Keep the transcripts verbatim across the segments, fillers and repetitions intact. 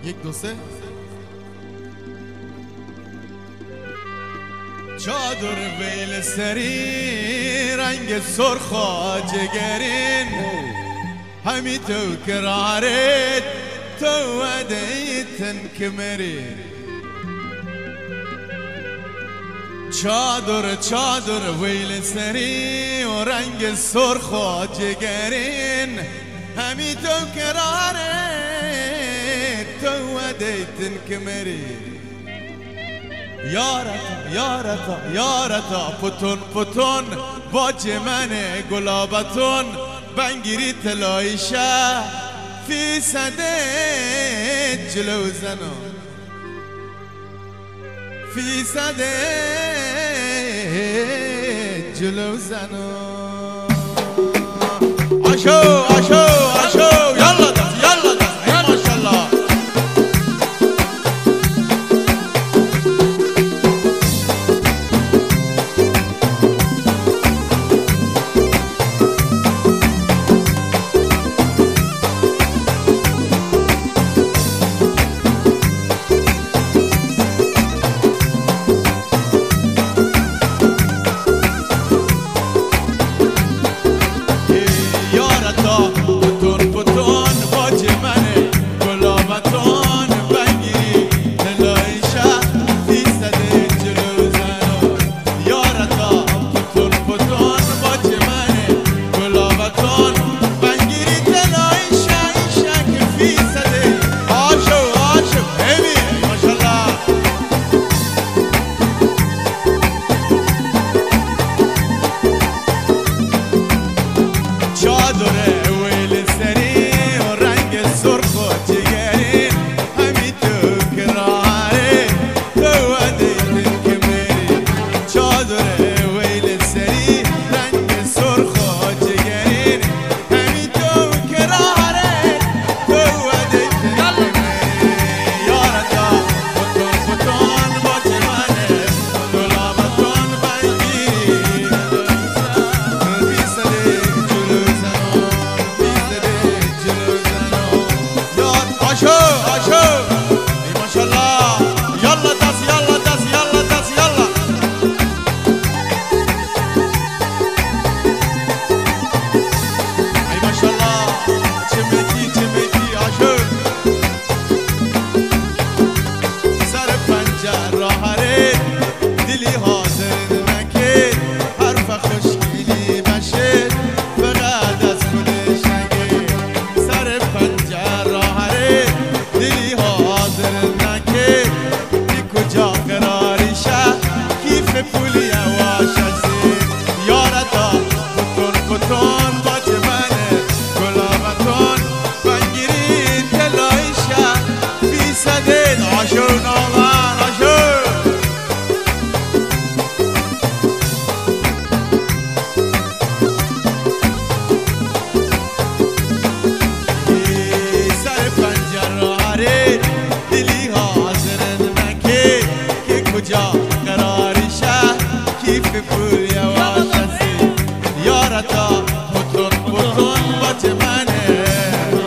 یک دو سه. چادر ویل سری رنگ سرخا جگرین همی تو کرارت تو ودیتن کمرین چادر چادر ویل سری و رنگ سرخا جگرین همی تو کرارت تو ودیتن کمرین یارتا یارتا یارتا پتون پتون باج من گلابتون بنگیری تلایشه فی صده جلو زنو فی صده جلو زنو آشو آشو آشو یالا دست یالا دست ای ماشالله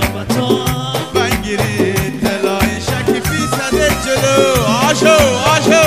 آشو آشو